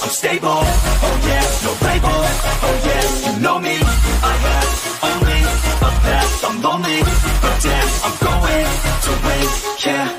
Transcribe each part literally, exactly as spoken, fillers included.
I'm stable, oh yeah, no label, oh yeah, you know me. I have only a path, I'm lonely, but damn, I'm going to win, yeah.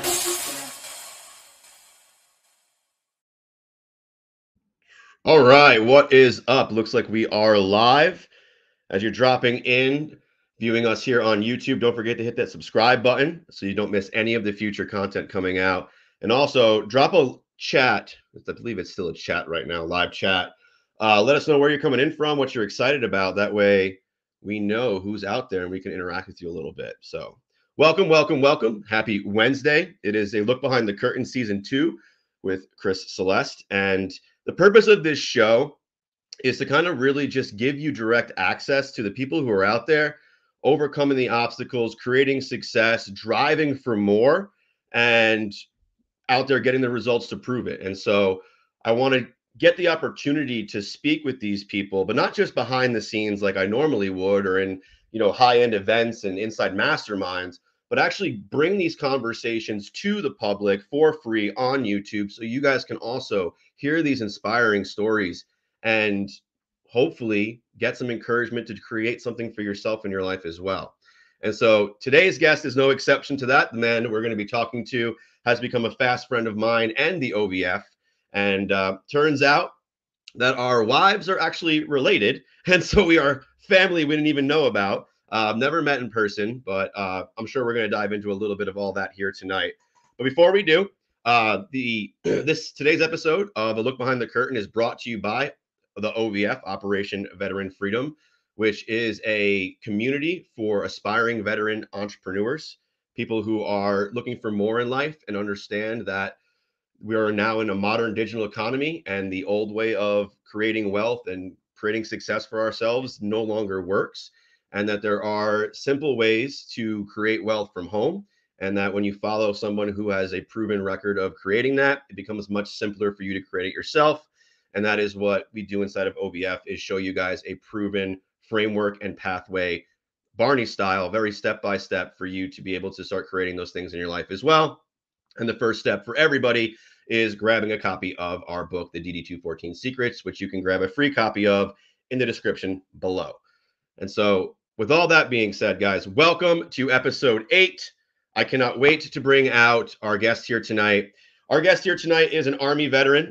All right, what is up? Looks like we are live. As you're dropping in, viewing us here on YouTube, don't forget to hit that subscribe button so you don't miss any of the future content coming out. And also, drop a chat. I believe it's still a chat right now, live chat. Uh, let us know where you're coming in from, what you're excited about. That way we know who's out there and we can interact with you a little bit. So welcome, welcome, welcome. Happy Wednesday. It is a Look Behind the Curtain Season two with Chris Celeste. And the purpose of this show is to kind of really just give you direct access to the people who are out there, overcoming the obstacles, creating success, driving for more, and out there getting the results to prove it. And so I want to get the opportunity to speak with these people, but not just behind the scenes like I normally would, or in, you know, high-end events and inside masterminds, but actually bring these conversations to the public for free on YouTube so you guys can also hear these inspiring stories and hopefully get some encouragement to create something for yourself in your life as well. And so today's guest is no exception to that. The man we're going to be talking to has become a fast friend of mine and the O V F. And uh, turns out that our wives are actually related. And so we are family we didn't even know about. Uh, never met in person, but uh, I'm sure we're going to dive into a little bit of all that here tonight. But before we do, uh, the this today's episode of A Look Behind the Curtain is brought to you by the O V F, Operation Veteran Freedom, which is a community for aspiring veteran entrepreneurs, people who are looking for more in life and understand that we are now in a modern digital economy and the old way of creating wealth and creating success for ourselves no longer works, and that there are simple ways to create wealth from home, and that when you follow someone who has a proven record of creating that, it becomes much simpler for you to create it yourself. And that is what we do inside of O V F, is show you guys a proven framework and pathway, Barney style, very step-by-step for you to be able to start creating those things in your life as well. And the first step for everybody is grabbing a copy of our book, The D D two fourteen Secrets, which you can grab a free copy of in the description below. And so with all that being said, guys, welcome to episode eight. I cannot wait to bring out our guest here tonight. Our guest here tonight is an Army veteran.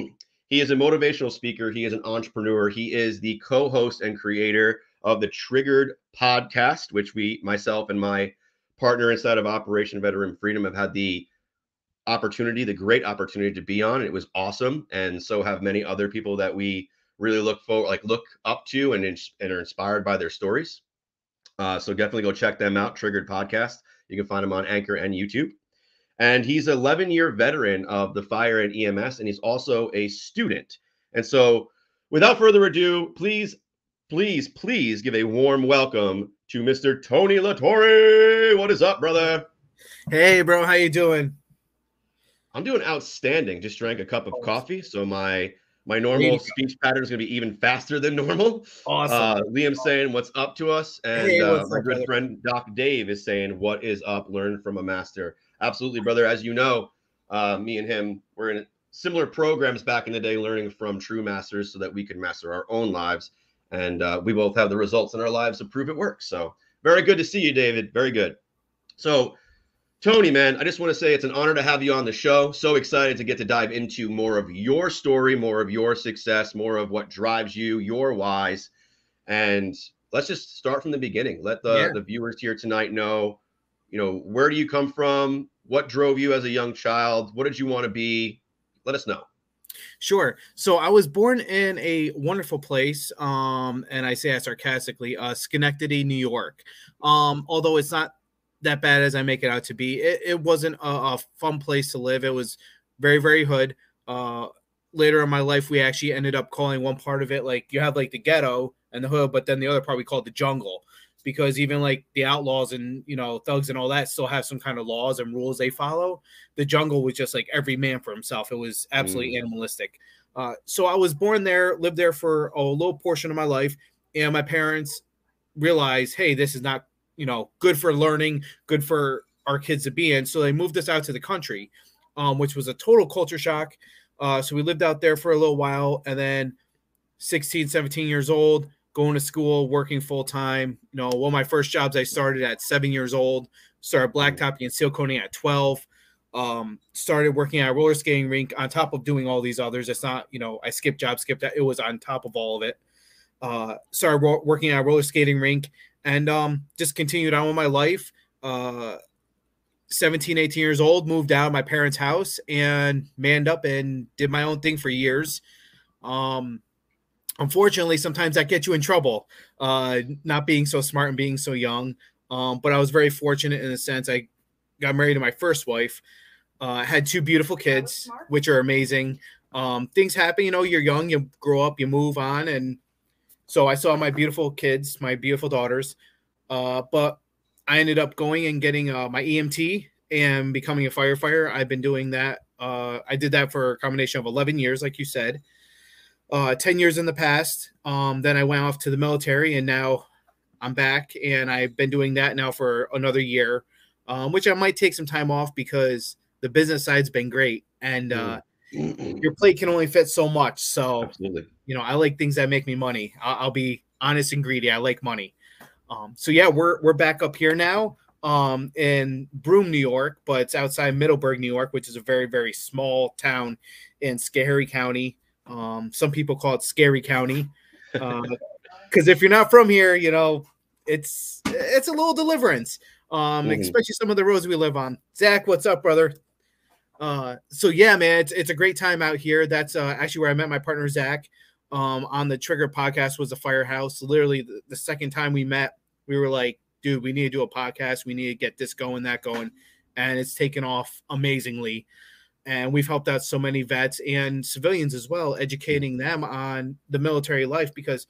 He is a motivational speaker. He is an entrepreneur. He is the co-host and creator of the Triggered podcast, which we, myself and my partner inside of Operation Veteran Freedom, have had the opportunity, the great opportunity to be on. It was awesome. And so have many other people that we really look for, like look up to and, and are inspired by their stories. Uh, so definitely go check them out, Triggered Podcast. You can find them on Anchor and YouTube. And he's an eleven-year veteran of the fire and E M S, and he's also a student. And so without further ado, please, please, please give a warm welcome to Mister Tony Latore. What is up, brother? Hey, bro. How you doing? I'm doing outstanding. Just drank a cup of coffee, so my my normal speech pattern is going to be even faster than normal. Awesome. Uh, Liam's saying what's up to us, and Hey, uh, what's my up, good brother? friend Doc Dave is saying, what is up? Learn from a master. Absolutely, brother. As you know, uh, me and him were in similar programs back in the day, learning from true masters so that we could master our own lives. And uh, we both have the results in our lives to prove it works. So very good to see you, David. Very good. So Tony, man, I just want to say it's an honor to have you on the show. So excited to get to dive into more of your story, more of your success, more of what drives you, your whys. And let's just start from the beginning. Let the, Yeah. the viewers here tonight know, you know, where do you come from? What drove you as a young child? What did you want to be? Let us know. Sure. So I was born in a wonderful place, um, and I say that sarcastically, uh, Schenectady, New York. Um, although it's not that bad as I make it out to be. It, it wasn't a, a fun place to live. It was very, very hood. Uh, later in my life, we actually ended up calling one part of it, like, you have like the ghetto and the hood, but then the other part we called the jungle, because even like the outlaws and, you know, thugs and all that still have some kind of laws and rules they follow. The jungle was just like every man for himself. It was absolutely mm. animalistic. Uh, so I was born there, lived there for a little portion of my life, and my parents realized, hey, this is not, you know, good for learning, good for our kids to be in. So they moved us out to the country, um, which was a total culture shock. Uh, so we lived out there for a little while, and then sixteen, seventeen years old, going to school, working full time. You know, one of my first jobs I started at seven years old, started blacktopping and seal coating at twelve. Um, started working at a roller skating rink on top of doing all these others. It's not, you know, I skipped jobs, skipped that. It was on top of all of it. Uh, started ro- working at a roller skating rink and um, just continued on with my life. Uh, seventeen, eighteen years old, moved out of my parents' house and manned up and did my own thing for years. Um, unfortunately, sometimes that gets you in trouble, uh, not being so smart and being so young. Um, but I was very fortunate in a sense. I got married to my first wife, uh, had two beautiful kids, which are amazing. Um, things happen, you know, you're young, you grow up, you move on. And so I saw my beautiful kids, my beautiful daughters. Uh, but I ended up going and getting uh, my E M T and becoming a firefighter. I've been doing that. Uh, I did that for a combination of eleven years, like you said, uh, ten years in the past. Um, then I went off to the military and now I'm back and I've been doing that now for another year, um, which I might take some time off because the business side's been great. And uh, Mm-mm. your plate can only fit so much. So, Absolutely. you know, I like things that make me money. I'll, I'll be honest and greedy. I like money. Um, so yeah, we're we're back up here now um, in Broome, New York, but it's outside Middleburg, New York, which is a very, very small town in Schoharie County. Um, some people call it Scary County. Because uh, if you're not from here, you know, it's it's a little deliverance, um, Mhm. especially some of the roads we live on. Zach, what's up, brother? Uh, so yeah, man, it's it's a great time out here. That's uh, actually where I met my partner Zach. Um, on the Trigger podcast was the Firehouse. Literally the, the second time we met, we were like, dude, we need to do a podcast. We need to get this going, that going. And it's taken off amazingly. And we've helped out so many vets and civilians as well, educating them on the military life because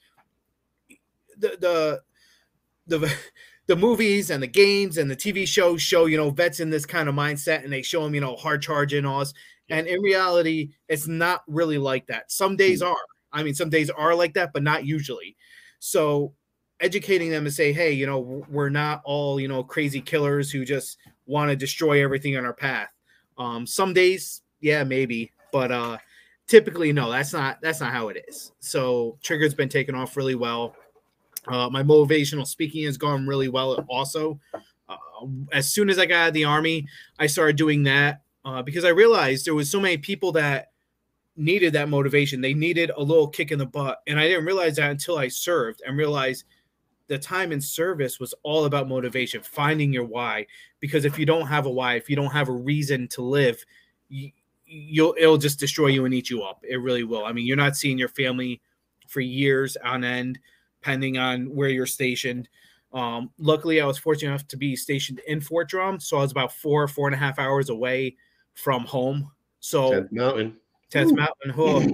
the, the, the, the movies and the games and the T V shows show, you know, vets in this kind of mindset and they show them, you know, hard charging and all this. And in reality, it's not really like that. Some days are. I mean, some days are like that, but not usually. So educating them to say, hey, you know, we're not all, you know, crazy killers who just want to destroy everything on our path. Um, some days, yeah, maybe, but uh, typically, no, that's not, that's not how it is. So Trigger's been taken off really well. Uh, my motivational speaking has gone really well also. Uh, as soon as I got out of the Army, I started doing that uh, because I realized there was so many people that needed that motivation. They needed a little kick in the butt. And I didn't realize that until I served and realized the time in service was all about motivation, finding your why. Because if you don't have a why, if you don't have a reason to live, you, you'll it'll just destroy you and eat you up. It really will. I mean, you're not seeing your family for years on end, depending on where you're stationed. Um, luckily, I was fortunate enough to be stationed in Fort Drum, so I was about four, four and a half hours away from home. So tenth Mountain. tenth Mountain. Oh.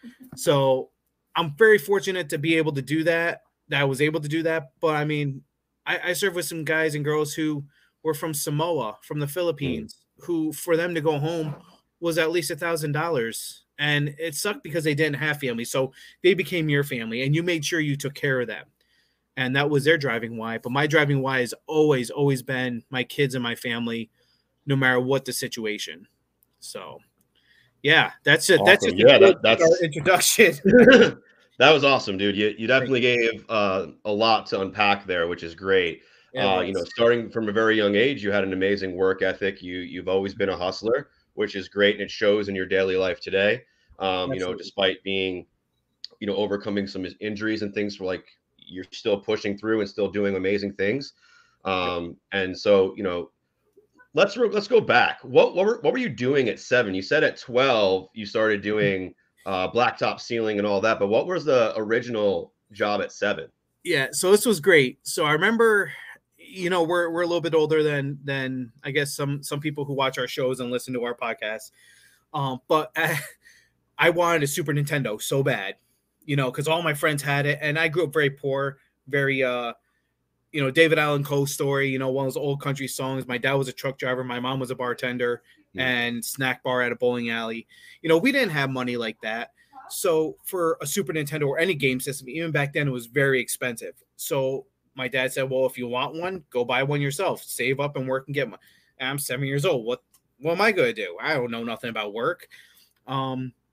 So I'm very fortunate to be able to do that, that I was able to do that. But I mean, I, I served with some guys and girls who were from Samoa, from the Philippines, mm. who for them to go home was at least a thousand dollars. And it sucked because they didn't have family. So they became your family and you made sure you took care of them. And that was their driving why. But my driving why has always, always been my kids and my family, no matter what the situation. So yeah, that's it. Awesome. That's just yeah, that, that's our introduction. That was awesome, dude. You you definitely gave uh, a lot to unpack there, which is great. Yeah, uh, you know, starting from a very young age, you had an amazing work ethic. You you've always been a hustler, which is great, and it shows in your daily life today. Um, you know, despite being, you know, overcoming some injuries and things, for like you're still pushing through and still doing amazing things. Um, and so, you know, let's let's go back. What what were what were you doing at seven? You said at twelve you started doing uh, blacktop sealing and all that, but what was the original job at seven? Yeah, so this was great. So I remember, you know, we're we're a little bit older than than I guess some some people who watch our shows and listen to our podcasts. Um, but uh, I wanted a Super Nintendo so bad, you know, because all my friends had it, and I grew up very poor, very uh, you know, David Allan Coe story, you know, one of those old country songs. My dad was a truck driver, my mom was a bartender, yeah. and snack bar at a bowling alley. You know, we didn't have money like that. So for a Super Nintendo or any game system, even back then, it was very expensive. So my dad said, well, if you want one, go buy one yourself, save up and work and get one. And I'm seven years old. What, what am I going to do? I don't know nothing about work. Um,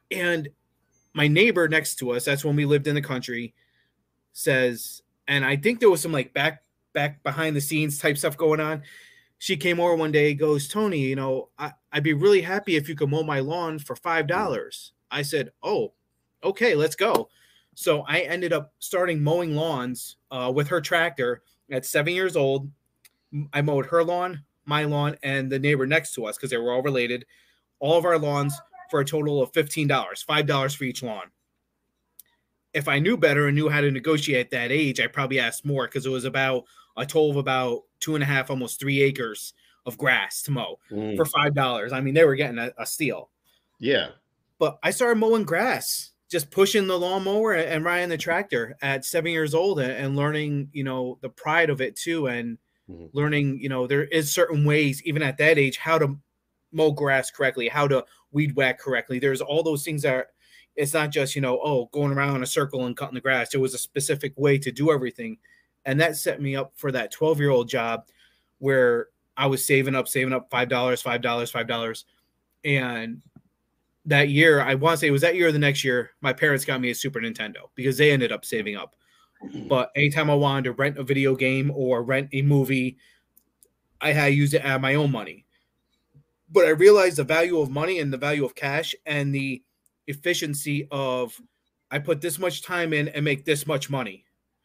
And my neighbor next to us, that's when we lived in the country, says, and I think there was some like back back behind the scenes type stuff going on. She came over one day, goes, Tony, you know, I, I'd be really happy if you could mow my lawn for five dollars. I said, oh, okay, let's go. So I ended up starting mowing lawns uh, with her tractor at seven years old. I mowed her lawn, my lawn, and the neighbor next to us because they were all related. All of our lawns for a total of fifteen dollars, five dollars for each lawn. If I knew better and knew how to negotiate at that age, I probably asked more because it was about a total of about two and a half, almost three acres of grass to mow mm. for five dollars. I mean, they were getting a, a steal. Yeah. But I started mowing grass, just pushing the lawnmower and riding the tractor at seven years old and, and learning, you know, the pride of it too. And mm. learning, you know, there is certain ways, even at that age, how to mow grass correctly, how to weed whack correctly. There's all those things that are, it's not just, you know, oh, going around in a circle and cutting the grass. There was a specific way to do everything. And that set me up for that twelve-year-old job where I was saving up, saving up five dollars, five dollars, five dollars. And that year, I want to say it was that year or the next year, my parents got me a Super Nintendo because they ended up saving up. But anytime I wanted to rent a video game or rent a movie, I had to use it out of my own money. But I realized the value of money and the value of cash and the efficiency of I put this much time in and make this much money.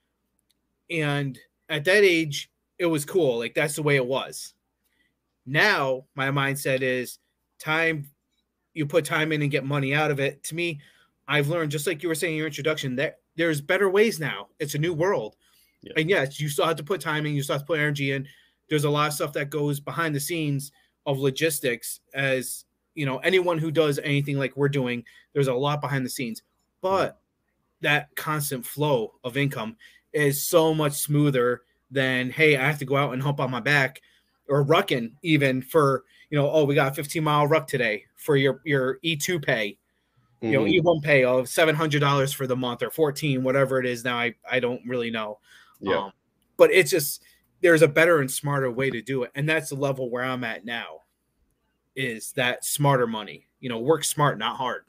And at that age, it was cool. Like, that's the way it was. Now, my mindset is time, you put time in and get money out of it. To me, I've learned, just like you were saying in your introduction, that there's better ways now. It's a new world. Yeah. And yes, you still have to put time in, you still have to put energy in. There's a lot of stuff that goes behind the scenes of logistics. As, you know, anyone who does anything like we're doing, there's a lot behind the scenes. But that constant flow of income is so much smoother than, hey, I have to go out and hump on my back or rucking even for, you know, oh, we got a fifteen mile ruck today for your, your E two pay, mm-hmm. you know, E one pay of seven hundred dollars for the month or fourteen, whatever it is now. I, I don't really know. Yeah. Um, but it's just, there's a better and smarter way to do it. And that's the level where I'm at now, is that smarter money, you know, work smart, not hard.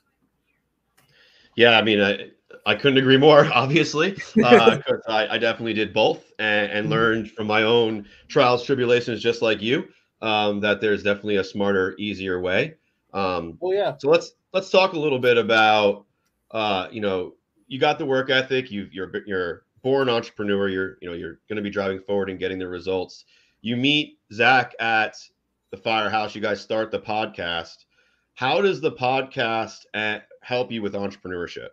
Yeah. I mean, I, I couldn't agree more, obviously. Uh, I, I definitely did both and, and learned from my own trials, tribulations, just like you, um, that there's definitely a smarter, easier way. Um, oh, yeah. So let's let's talk a little bit about, uh, you know, you got the work ethic. You, you're you're born entrepreneur. You're you know you're going to be driving forward and getting the results. You meet Zach at the Firehouse. You guys start the podcast. How does the podcast at, help you with entrepreneurship?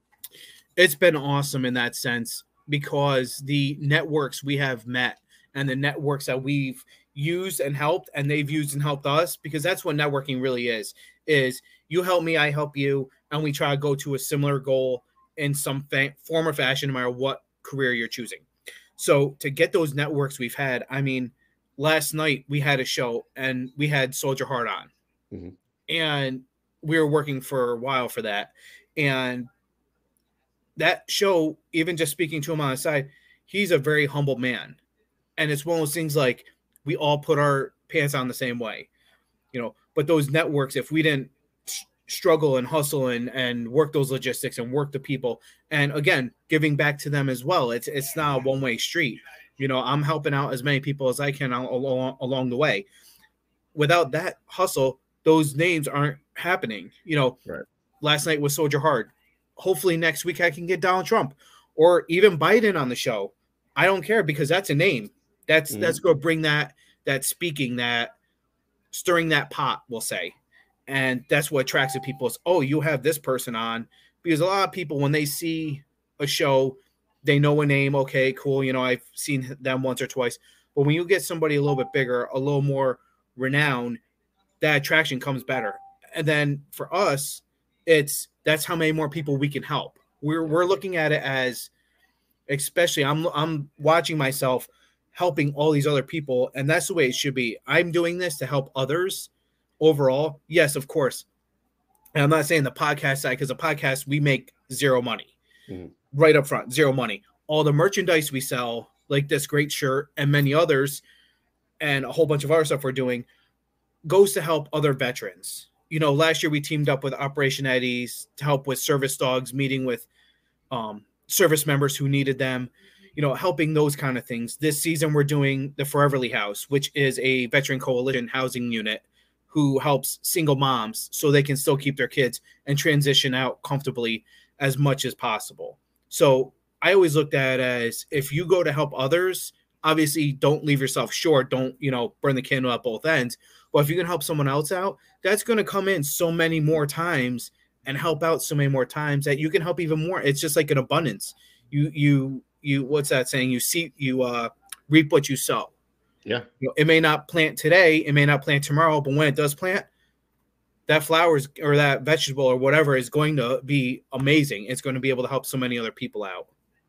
It's been awesome in that sense because the networks we have met and the networks that we've used and helped and they've used and helped us, because that's what networking really is, is you help me, I help you, and we try to go to a similar goal in some fa- form or fashion, no matter what career you're choosing. So to get those networks we've had, I mean, last night we had a show and we had Soldier Heart on, mm-hmm. and we were working for a while for that. And that show, even just speaking to him on the side, he's a very humble man. And it's one of those things like we all put our pants on the same way, you know, but those networks, if we didn't sh- struggle and hustle and, and work those logistics and work the people, and again, giving back to them as well, it's, it's not a one way street. You know, I'm helping out as many people as I can along, along the way. Without that hustle, those names aren't happening. You know, right. Last night was Soldier Heart. Hopefully next week I can get Donald Trump or even Biden on the show. I don't care, because that's a name. That's mm-hmm. that's going to bring that that speaking, that stirring that pot, we'll say. And that's what attracts the people is, oh, you have this person on. Because a lot of people, when they see a show, they know a name. Okay, cool. You know, I've seen them once or twice. But when you get somebody a little bit bigger, a little more renowned, that attraction comes better. And then for us, it's that's how many more people we can help. We're we're looking at it as, especially I'm I'm watching myself helping all these other people, and that's the way it should be. I'm doing this to help others overall. Yes, of course. And I'm not saying the podcast side, because the podcast we make zero money mm-hmm. right up front, zero money. All the merchandise we sell, like this great shirt and many others, and a whole bunch of other stuff we're doing, goes to help other veterans. you know, last year we teamed up with Operation Eddie's to help with service dogs, meeting with um, service members who needed them, you know, helping those kind of things. This season we're doing the Foreverly House, which is a veteran coalition housing unit who helps single moms so they can still keep their kids and transition out comfortably as much as possible. So I always looked at it as, if you go to help others, obviously don't leave yourself short. Don't, you know, burn the candle at both ends. But if you can help someone else out, that's going to come in so many more times and help out so many more times that you can help even more. It's just like an abundance. You, you, you, what's that saying? You see, you uh, reap what you sow. Yeah. You know, it may not plant today, it may not plant tomorrow, but when it does plant, that flowers or that vegetable or whatever is going to be amazing. It's going to be able to help so many other people out.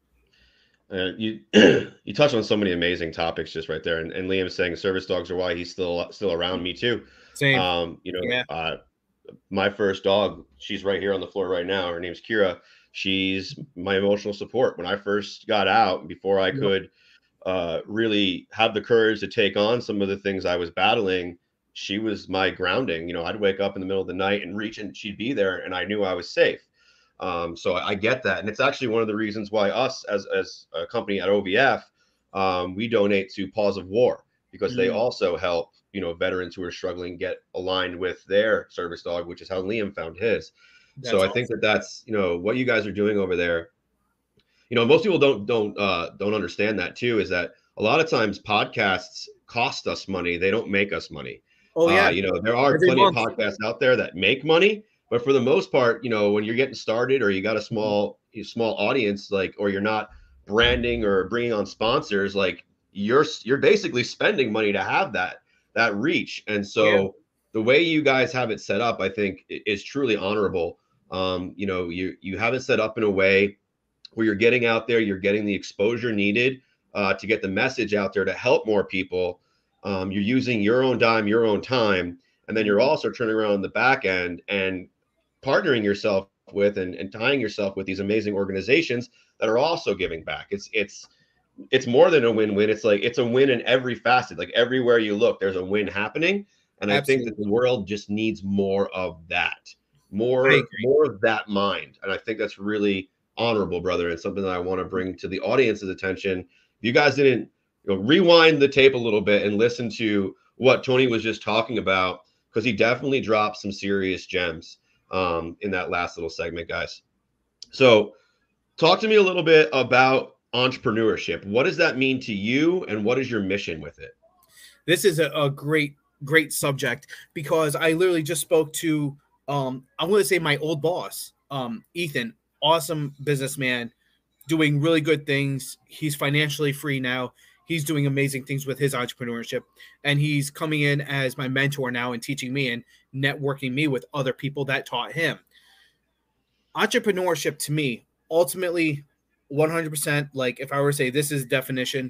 Uh, you you touched on so many amazing topics just right there, and, and Liam saying service dogs are why he's still still around. Me too. Same. Um, you know, Yeah. uh, my first dog, she's right here on the floor right now. Her name's Kira. She's my emotional support. When I first got out, before I Yep. could uh, really have the courage to take on some of the things I was battling, she was my grounding. You know, I'd wake up in the middle of the night and reach, and she'd be there, and I knew I was safe. Um, so I get that, and it's actually one of the reasons why us, as as a company at O V F, um, we donate to Paws of War, because they Mm. also help, you know, veterans who are struggling get aligned with their service dog, which is how Liam found his. That's So I awesome. think that that's, you know, what you guys are doing over there. You know, most people don't don't uh, don't understand that too. Is that a lot of times podcasts cost us money; they don't make us money. Oh yeah. Uh, you know, there are Every plenty month. of podcasts out there that make money, but for the most part, you know, when you're getting started or you got a small a small audience, like, or you're not branding or bringing on sponsors, like you're you're basically spending money to have that that reach. And so Yeah. the way you guys have it set up, I think, i- is truly honorable. Um, you know, you you have it set up in a way where you're getting out there, you're getting the exposure needed uh, to get the message out there to help more people. Um, you're using your own dime, your own time, and then you're also turning around the back end and partnering yourself with and, and tying yourself with these amazing organizations that are also giving back. It's it's it's more than a win-win. It's like it's a win in every facet. Like everywhere you look, there's a win happening. And I think that Absolutely. the world just needs more of that, I more agree. more of that mind. And I think that's really honorable, brother, and something that I want to bring to the audience's attention. If you guys didn't, you know, rewind the tape a little bit and listen to what Tony was just talking about, because he definitely dropped some serious gems um, in that last little segment, guys. So talk to me a little bit about entrepreneurship. What does that mean to you, and what is your mission with it? This is a, a great, great subject, because I literally just spoke to, um, I'm going to say my old boss, um, Ethan, awesome businessman, doing really good things. He's financially free now. He's doing amazing things with his entrepreneurship, and he's coming in as my mentor now and teaching me and networking me with other people that taught him. Entrepreneurship to me, ultimately, one hundred percent, like if I were to say this is definition,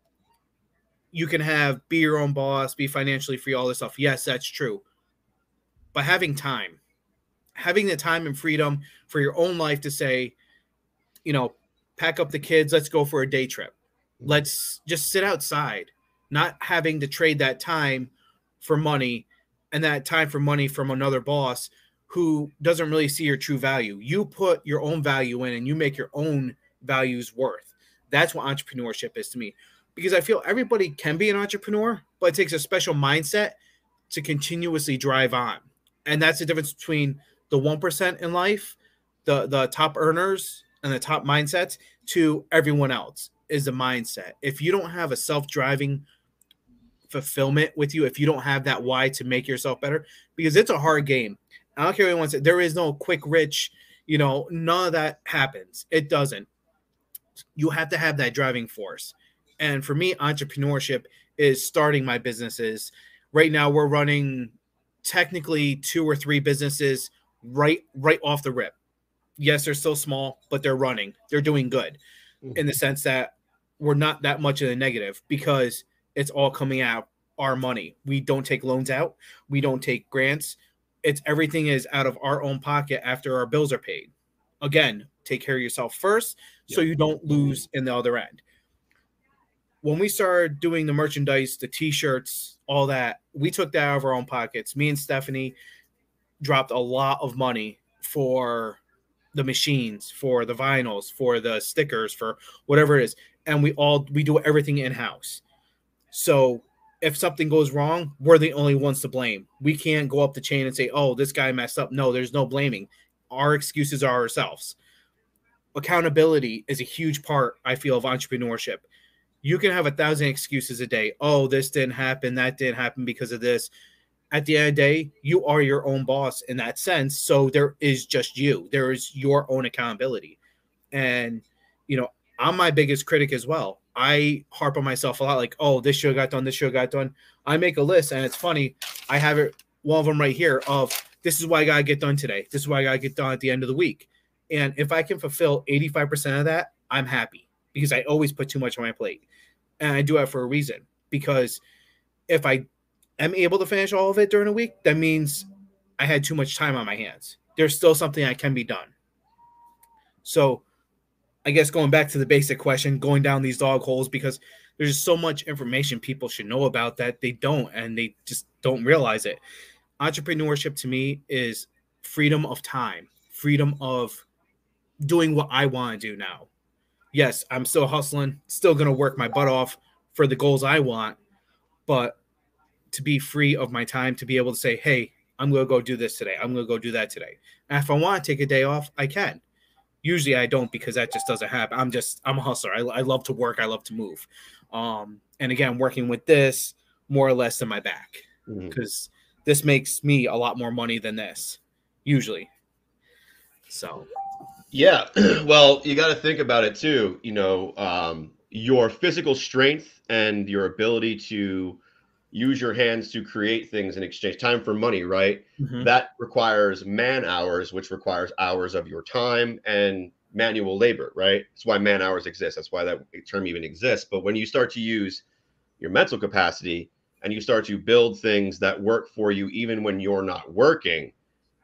you can have be your own boss, be financially free, all this stuff. Yes, that's true. But having time, having the time and freedom for your own life to say, you know, pack up the kids, let's go for a day trip. Let's just sit outside, not having to trade that time for money, and that time for money from another boss who doesn't really see your true value. You put your own value in and you make your own values worth. That's what entrepreneurship is to me, because I feel everybody can be an entrepreneur, but it takes a special mindset to continuously drive on. And that's the difference between the one percent in life, the, the top earners and the top mindsets, to everyone else is the mindset. If you don't have a self-driving fulfillment with you, if you don't have that why to make yourself better, because it's a hard game. I don't care what anyone says. There is no quick rich, you know, none of that happens. It doesn't. You have to have that driving force. And for me, entrepreneurship is starting my businesses. Right now, we're running technically two or three businesses right, right off the rip. Yes, they're still small, but they're running. They're doing good in the sense that we're not that much in the negative, because it's all coming out our money. We don't take loans out. We don't take grants. It's everything is out of our own pocket after our bills are paid. Again, take care of yourself first so you don't lose in the other end. When we started doing the merchandise, the t-shirts, all that, we took that out of our own pockets. Me and Stephanie, dropped a lot of money for the machines, for the vinyls, for the stickers, for whatever it is. And we all, we do everything in-house. So if something goes wrong, we're the only ones to blame. We can't go up the chain and say, oh, this guy messed up. No, there's no blaming. Our excuses are ourselves. Accountability is a huge part, I feel, of entrepreneurship. You can have a thousand excuses a day. Oh, this didn't happen. That didn't happen because of this. At the end of the day, you are your own boss in that sense. So there is just you. There is your own accountability. And, you know, I'm my biggest critic as well. I harp on myself a lot like, oh, this show got done. This show got done. I make a list, and it's funny. I have it, one of them right here of this is what I got to get done today. This is what I got to get done at the end of the week. And if I can fulfill eighty-five percent of that, I'm happy because I always put too much on my plate. And I do it for a reason, because if I am able to finish all of it during a week, that means I had too much time on my hands. There's still something that can be done. So I guess going back to the basic question, going down these dog holes, because there's just so much information people should know about that they don't, and they just don't realize it. Entrepreneurship to me is freedom of time, freedom of doing what I want to do now. Yes, I'm still hustling, still going to work my butt off for the goals I want, but to be free of my time, to be able to say, hey, I'm going to go do this today. I'm going to go do that today. And if I want to take a day off, I can. Usually I don't, because that just doesn't happen. I'm just, I'm a hustler. I, I love to work. I love to move. Um, and again, working with this more or less in my back, because mm-hmm. this makes me a lot more money than this usually. So. Yeah. Well, you got to think about it too. You know, um, your physical strength and your ability to use your hands to create things in exchange, time for money, right? Mm-hmm. That requires man hours, which requires hours of your time and manual labor, right? That's why man hours exist. That's why that term even exists. But when you start to use your mental capacity and you start to build things that work for you, even when you're not working,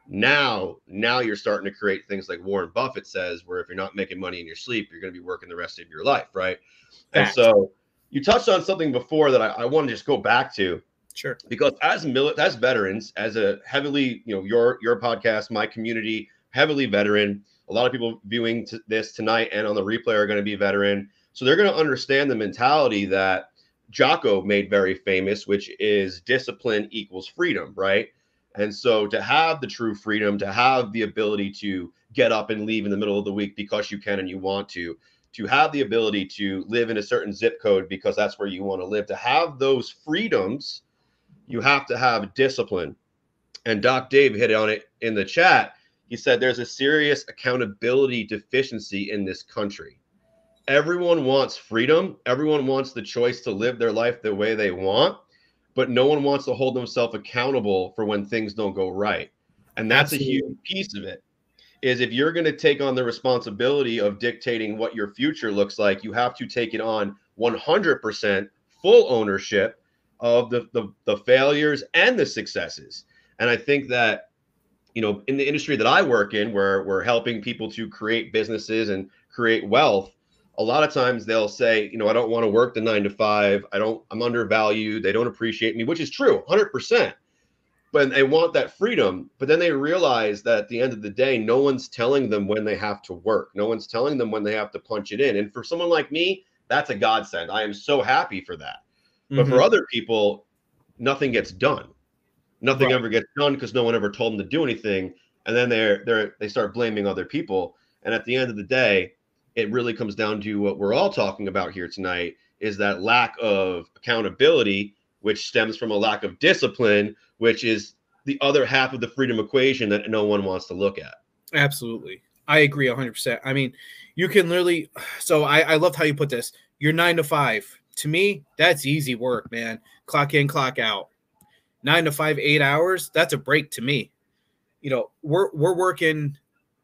now, now you're starting to create things like Warren Buffett says, where if you're not making money in your sleep, you're going to be working the rest of your life, right? Fact. And so you touched on something before that I, I want to just go back to. Sure. Because as mili- as veterans, as a heavily, you know, your your podcast, my community, heavily veteran, a lot of people viewing t- this tonight and on the replay are going to be veteran. So they're going to understand the mentality that Jocko made very famous, which is discipline equals freedom, right? And so to have the true freedom, to have the ability to get up and leave in the middle of the week because you can and you want to, to have the ability to live in a certain zip code because that's where you want to live, to have those freedoms, you have to have discipline. And Doc Dave hit on it in the chat. He said there's a serious accountability deficiency in this country. Everyone wants freedom. Everyone wants the choice to live their life the way they want, but no one wants to hold themselves accountable for when things don't go right. And that's Absolutely. a huge piece of it. Is if you're going to take on the responsibility of dictating what your future looks like, you have to take it on one hundred percent full ownership of the, the, the failures and the successes. And I think that, you know, in the industry that I work in, where we're helping people to create businesses and create wealth, a lot of times they'll say, you know, I don't want to work the nine to five. I don't, I'm undervalued. They don't appreciate me, which is true, one hundred percent. But they want that freedom. But then they realize that at the end of the day, no one's telling them when they have to work. No one's telling them when they have to punch it in. And for someone like me, that's a godsend. I am so happy for that. Mm-hmm. But for other people, nothing gets done. Nothing right. ever gets done because no one ever told them to do anything. And then they're they're they start blaming other people. And at the end of the day, it really comes down to what we're all talking about here tonight, is that lack of accountability, which stems from a lack of discipline, which is the other half of the freedom equation that no one wants to look at. Absolutely. I agree one hundred percent. I mean, you can literally, so I, I loved how you put this. You're nine to five. To me, that's easy work, man. Clock in, clock out. Nine to five, eight hours, that's a break to me. You know, we're we're working,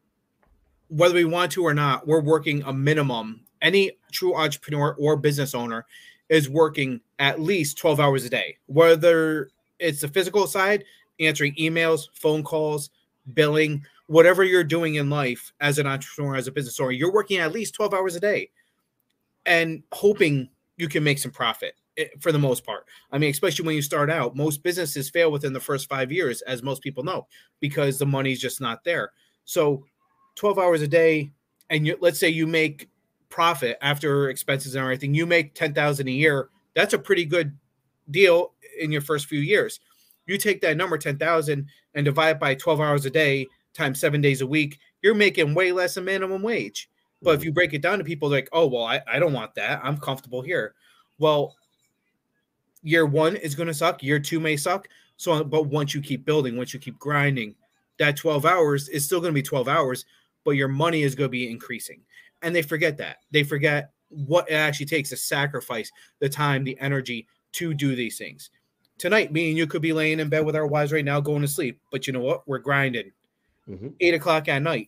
whether we want to or not, we're working a minimum. Any true entrepreneur or business owner is working at least twelve hours a day, whether it's the physical side, answering emails, phone calls, billing, whatever you're doing in life as an entrepreneur, as a business owner, you're working at least twelve hours a day and hoping you can make some profit. it, for the most part. I mean, especially when you start out, most businesses fail within the first five years, as most people know, because the money's just not there. So twelve hours a day, and you, let's say you make profit after expenses and everything, you make ten thousand a year. That's a pretty good deal in your first few years. You take that number, ten thousand, and divide it by twelve hours a day times seven days a week, you're making way less than minimum wage. But mm-hmm. if you break it down to people like, oh, well, I, I don't want that. I'm comfortable here. Well, year one is going to suck. Year two may suck. So, but once you keep building, once you keep grinding, that twelve hours is still going to be twelve hours, but your money is going to be increasing. And they forget that. They forget what it actually takes to sacrifice the time, the energy to do these things. Tonight, me and you could be laying in bed with our wives right now going to sleep. But you know what? We're grinding. Mm-hmm. Eight o'clock at night.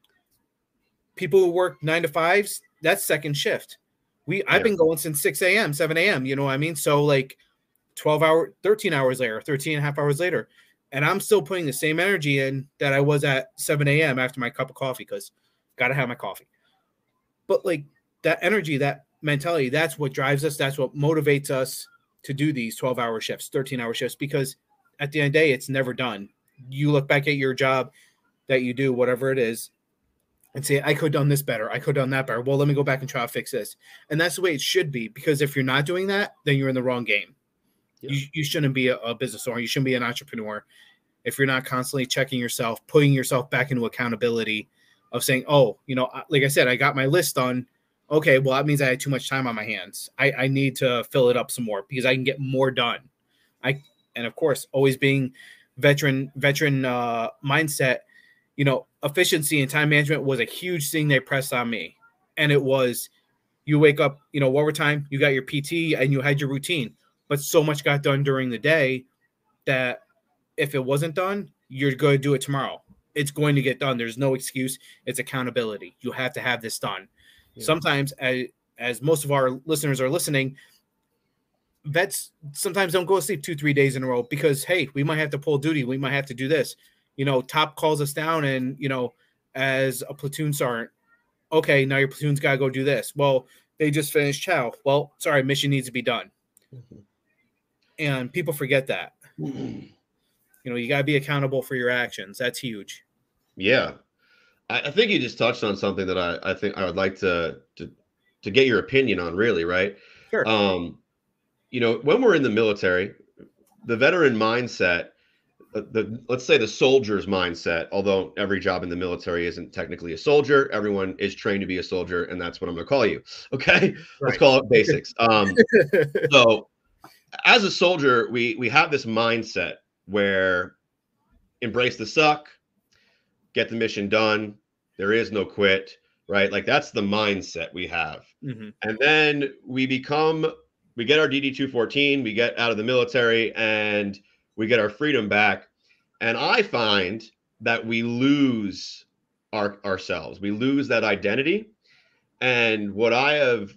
People who work nine to fives, that's second shift. We I've yeah. been going since six a.m., seven a.m., you know what I mean? So like twelve hour, thirteen hours later, thirteen and a half hours later. And I'm still putting the same energy in that I was at seven a.m. after my cup of coffee, because got to have my coffee. But like that energy, that mentality, that's what drives us. That's what motivates us to do these twelve hour shifts, thirteen hour shifts, because at the end of the day, it's never done. You look back at your job that you do, whatever it is, and say, I could have done this better. I could have done that better. Well, let me go back and try to fix this. And that's the way it should be, because if you're not doing that, then you're in the wrong game. Yeah. You, you shouldn't be a, a business owner. You shouldn't be an entrepreneur if you're not constantly checking yourself, putting yourself back into accountability of saying, oh, you know, like I said, I got my list done. Okay, well, that means I had too much time on my hands. I, I need to fill it up some more because I can get more done. I and of course, always being veteran veteran uh, mindset, you know, efficiency and time management was a huge thing they pressed on me. And it was, you wake up, you know, overtime, you got your P T and you had your routine, but so much got done during the day that if it wasn't done, you're going to do it tomorrow. It's going to get done. There's no excuse. It's accountability. You have to have this done. Yeah. Sometimes, as, as most of our listeners are listening, vets sometimes don't go to sleep two, three days in a row because, hey, we might have to pull duty. We might have to do this. You know, top calls us down and, you know, as a platoon sergeant, okay, now your platoon's got to go do this. Well, they just finished chow. Well, sorry, mission needs to be done. Mm-hmm. And people forget that. Mm-hmm. You know, you got to be accountable for your actions. That's huge. Yeah. I, I think you just touched on something that I, I think I would like to, to, to get your opinion on, really, right? Sure. Um, you know, when we're in the military, the veteran mindset, the, the let's say the soldier's mindset, although every job in the military isn't technically a soldier, everyone is trained to be a soldier, and that's what I'm going to call you. Okay? Right. Let's call it basics. Um, so as a soldier, we we have this mindset where embrace the suck, get the mission done, there is no quit, right? Like that's the mindset we have. Mm-hmm. And then we become, we get our D D two fourteen, we get out of the military and we get our freedom back. And I find that we lose our ourselves. We lose that identity. And what I have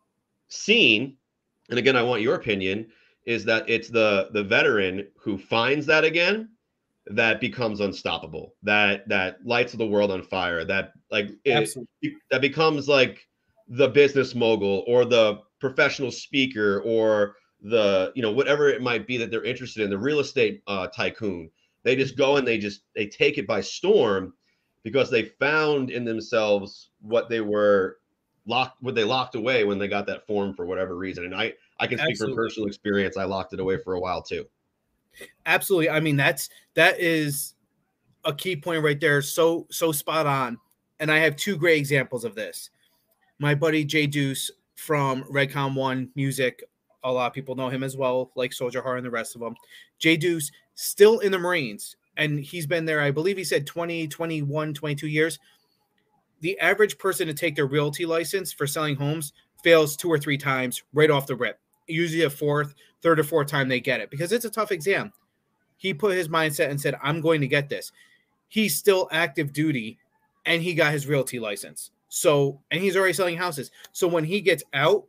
seen, and again, I want your opinion, is that it's the the veteran who finds that again, that becomes unstoppable, that that lights the world on fire, that like it, that becomes like the business mogul or the professional speaker or the, you know, whatever it might be that they're interested in, the real estate uh, tycoon. They just go and they just they take it by storm because they found in themselves what they were locked, what they locked away when they got that form for whatever reason. And I I can speak Absolutely. From personal experience. I locked it away for a while too. Absolutely. I mean, that's that is a key point right there. So so spot on. And I have two great examples of this. My buddy Jay Deuce from Redcon One Music. A lot of people know him as well, like Soldier Heart and the rest of them. Jay Deuce still in the Marines, and he's been there, I believe he said twenty, twenty-one, twenty-two years. The average person to take their realty license for selling homes fails two or three times right off the rip. Usually a fourth, third or fourth time they get it because it's a tough exam. He put his mindset and said, I'm going to get this. He's still active duty and he got his realty license. So, and he's already selling houses. So when he gets out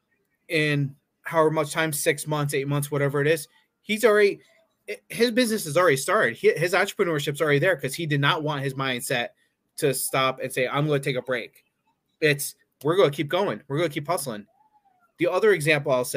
in however much time, six months, eight months, whatever it is, he's already, his business is already started. He, his entrepreneurship's already there because he did not want his mindset to stop and say, I'm going to take a break. It's, we're going to keep going. We're going to keep hustling. The other example I'll say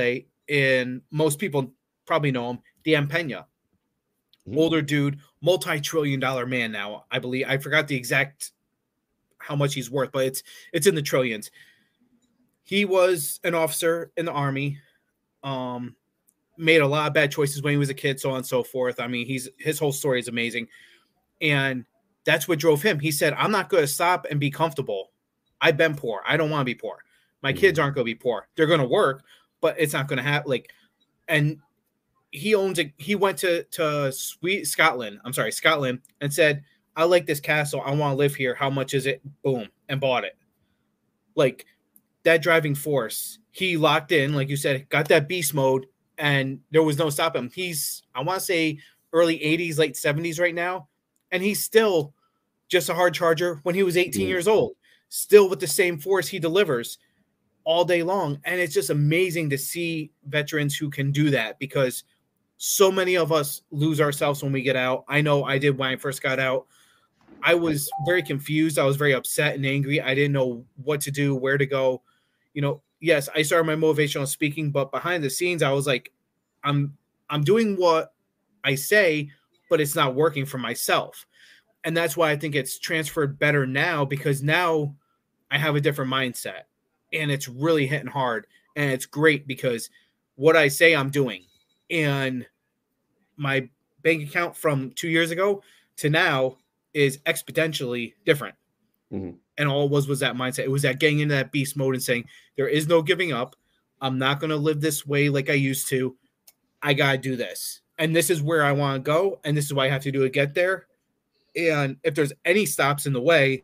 and most people probably know him, Dan Pena. Mm-hmm. Older dude, multi-trillion dollar man now, I believe. I forgot the exact how much he's worth, but it's it's in the trillions. He was an officer in the Army, um, made a lot of bad choices when he was a kid, so on and so forth. I mean, he's his whole story is amazing. And that's what drove him. He said, I'm not going to stop and be comfortable. I've been poor. I don't want to be poor. My mm-hmm. kids aren't going to be poor. They're going to work, but it's not going to happen. Like, and he owns it. He went to, to sweet Scotland. I'm sorry, Scotland, and said, I like this castle. I want to live here. How much is it? Boom. And bought it. Like, that driving force, he locked in, like you said, got that beast mode, and there was no stopping him. He's, I want to say, early eighties, late seventies right now, and he's still just a hard charger when he was eighteen mm-hmm. years old, still with the same force he delivers all day long. And it's just amazing to see veterans who can do that, because so many of us lose ourselves when we get out. I know I did when I first got out. I was very confused. I was very upset and angry. I didn't know what to do, where to go. You know, yes, I started my motivational speaking, but behind the scenes, I was like, I'm, I'm doing what I say, but it's not working for myself. And that's why I think it's transferred better now, because now I have a different mindset, and it's really hitting hard. And it's great because what I say I'm doing, and my bank account from two years ago to now is exponentially different. Mm-hmm. And all it was was that mindset. It was that getting into that beast mode and saying, there is no giving up. I'm not going to live this way like I used to. I got to do this. And this is where I want to go. And this is what I have to do to get there. And if there's any stops in the way,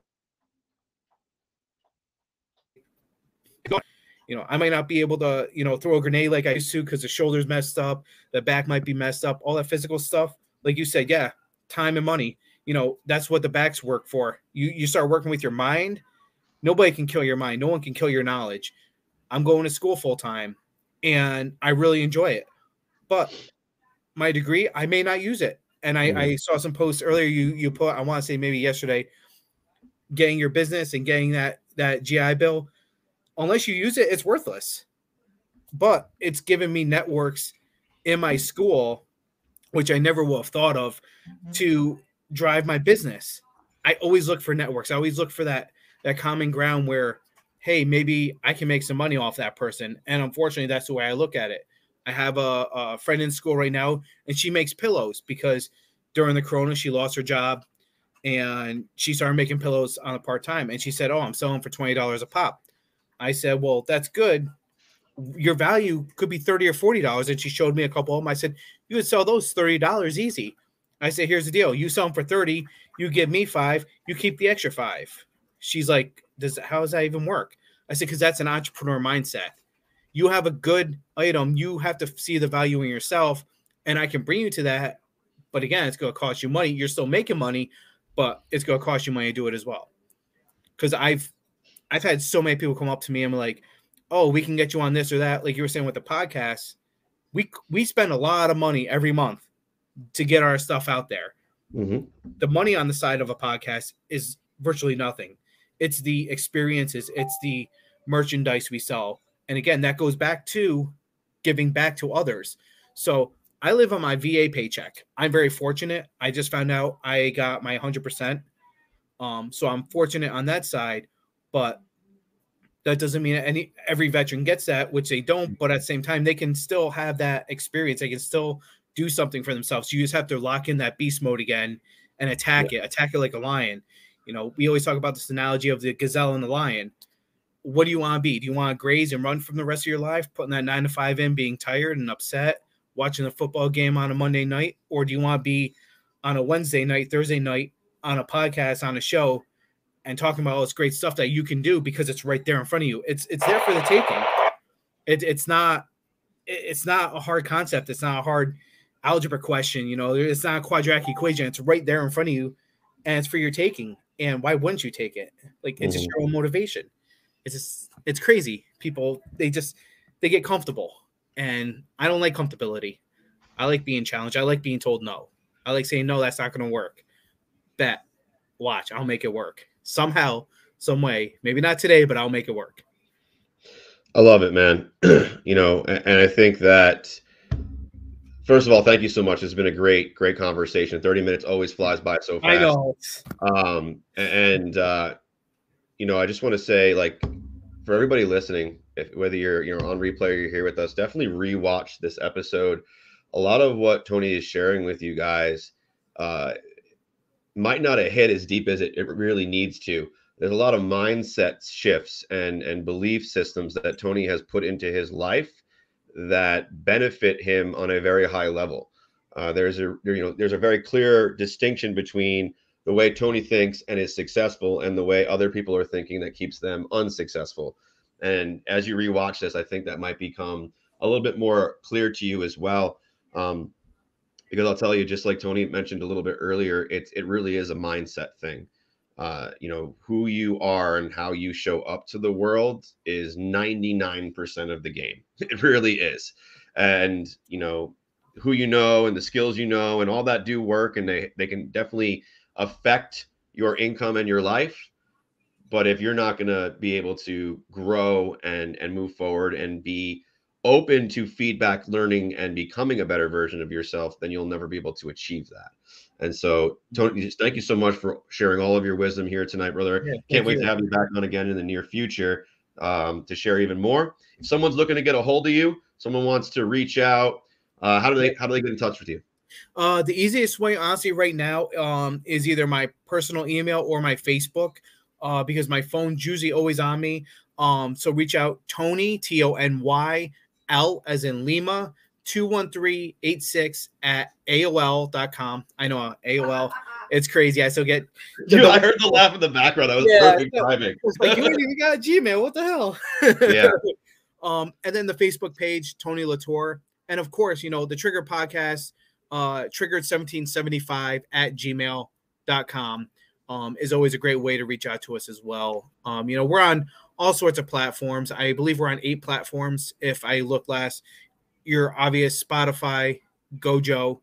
you know, I might not be able to, you know, throw a grenade like I used to because the shoulder's messed up, the back might be messed up, all that physical stuff. Like you said, yeah, time and money. You know, that's what the backs work for. You you start working with your mind. Nobody can kill your mind. No one can kill your knowledge. I'm going to school full time, and I really enjoy it. But my degree, I may not use it. And I, mm-hmm. I saw some posts earlier. You you put, I want to say maybe yesterday, getting your business and getting that that G I Bill. Unless you use it, it's worthless. But it's given me networks in my school, which I never would have thought of, mm-hmm. to drive my business. I always look for networks. I always look for that that common ground where, hey, maybe I can make some money off that person. And unfortunately, that's the way I look at it. I have a, a friend in school right now, and she makes pillows because during the corona, she lost her job, and she started making pillows on a part-time. And she said, oh, I'm selling for twenty dollars a pop. I said, well, that's good. Your value could be thirty or forty dollars. And she showed me a couple of them. I said, you would sell those thirty dollars easy. I said, here's the deal. You sell them for thirty, you give me five, you keep the extra five. She's like, does how does that even work? I said, because that's an entrepreneur mindset. You have a good item. You have to see the value in yourself, and I can bring you to that. But again, it's going to cost you money. You're still making money, but it's going to cost you money to do it as well. Because I've, I've had so many people come up to me and be like, oh, we can get you on this or that. Like you were saying with the podcast, we, we spend a lot of money every month to get our stuff out there. Mm-hmm. The money on the side of a podcast is virtually nothing. It's the experiences. It's the merchandise we sell. And again, that goes back to giving back to others. So I live on my V A paycheck. I'm very fortunate. I just found out I got my one hundred percent. Um, so I'm fortunate on that side, but that doesn't mean any every veteran gets that, which they don't. But at the same time, they can still have that experience. They can still do something for themselves. You just have to lock in that beast mode again and attack yeah. it, attack it like a lion. You know, we always talk about this analogy of the gazelle and the lion. What do you want to be? Do you want to graze and run from the rest of your life, putting that nine to five in, being tired and upset, watching a football game on a Monday night? Or do you want to be on a Wednesday night, Thursday night, on a podcast, on a show, and talking about all this great stuff that you can do because it's right there in front of you? It's it's there for the taking. It, it's not it's not a hard concept. It's not a hard algebra question. You know, it's not a quadratic equation. It's right there in front of you, and it's for your taking. And why wouldn't you take it? Like, it's just your own motivation. It's just, it's crazy. People, they just, they get comfortable. And I don't like comfortability. I like being challenged. I like being told no. I like saying, no, that's not going to work. Bet, watch, I'll make it work. Somehow, some way. Maybe not today, but I'll make it work. I love it, man. You know, and, and I think that, first of all, thank you so much. It's been a great, great conversation. thirty minutes always flies by so fast. I know. Um, and, uh, you know, I just want to say, like, for everybody listening, if whether you're, you know, on replay or you're here with us, definitely rewatch this episode. A lot of what Tony is sharing with you guys uh, might not have hit as deep as it, it really needs to. There's a lot of mindset shifts and, and belief systems that Tony has put into his life that benefit him on a very high level. Uh, there's a, you know, there's a very clear distinction between the way Tony thinks and is successful and the way other people are thinking that keeps them unsuccessful. And as you rewatch this, I think that might become a little bit more clear to you as well. Um, because I'll tell you, just like Tony mentioned a little bit earlier, it, it really is a mindset thing. Uh, you know, who you are and how you show up to the world is ninety-nine percent of the game. It really is. And, you know, who you know and the skills you know and all that do work, and they, they can definitely affect your income and your life. But if you're not going to be able to grow and, and move forward and be open to feedback, learning, and becoming a better version of yourself, then you'll never be able to achieve that. And so, Tony, just thank you so much for sharing all of your wisdom here tonight, brother. Yeah, Can't wait you. to have you back on again in the near future um, to share even more. If someone's looking to get a hold of you, someone wants to reach out, uh, how do they how do they get in touch with you? Uh, the easiest way, honestly, right now, um, is either my personal email or my Facebook, uh, because my phone's usually always on me. Um, so reach out, Tony, T O N Y, L as in Lima, two one three eight six at A O L dot com. I know uh, A O L. It's crazy. I still get. Dude, I heard the laugh in the background. That was Yeah, perfect timing. It's like, you ain't even got a Gmail. What the hell? Yeah. Um, and then the Facebook page, Tony Latour. And of course, you know, the Trigger Podcast, uh, triggered seventeen seventy-five at gmail dot com um, is always a great way to reach out to us as well. Um, you know, we're on all sorts of platforms. I believe we're on eight platforms. If I look last, your obvious Spotify, Gojo,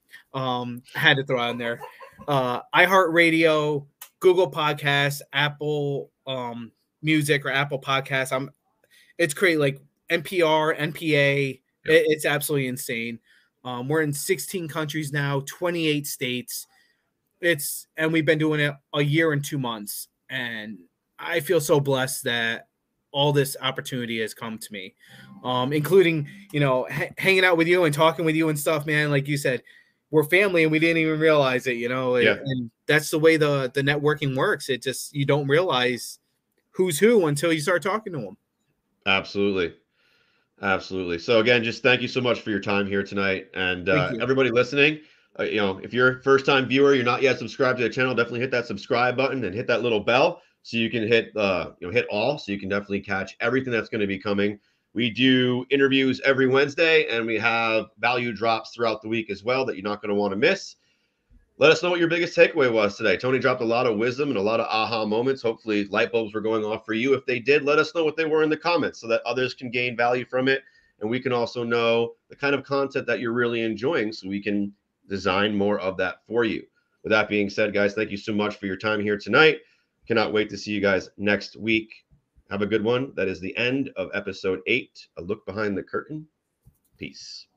um, I had to throw on there. Uh, iHeartRadio, Google Podcasts, Apple um, Music or Apple Podcasts. I'm, it's crazy, like N P R, N P A. It, it's absolutely insane. Um, we're in sixteen countries now, twenty-eight states. It's and we've been doing it a year and two months, and I feel so blessed that all this opportunity has come to me, um, including you know ha- hanging out with you and talking with you and stuff, man. Like you said, we're family, and we didn't even realize it, you know. Yeah. And that's the way the the networking works. It just you don't realize who's who until you start talking to them. Absolutely. Absolutely. So again, just thank you so much for your time here tonight. And uh, everybody listening, uh, you know, if you're a first time viewer, you're not yet subscribed to the channel, definitely hit that subscribe button and hit that little bell so you can hit, uh, you know, hit all, so you can definitely catch everything that's going to be coming. We do interviews every Wednesday, and we have value drops throughout the week as well that you're not going to want to miss. Let us know what your biggest takeaway was today. Tony dropped a lot of wisdom and a lot of aha moments. Hopefully light bulbs were going off for you. If they did, let us know what they were in the comments so that others can gain value from it. And we can also know the kind of content that you're really enjoying so we can design more of that for you. With that being said, guys, thank you so much for your time here tonight. Cannot wait to see you guys next week. Have a good one. That is the end of episode eight, A Look Behind the Curtain. Peace.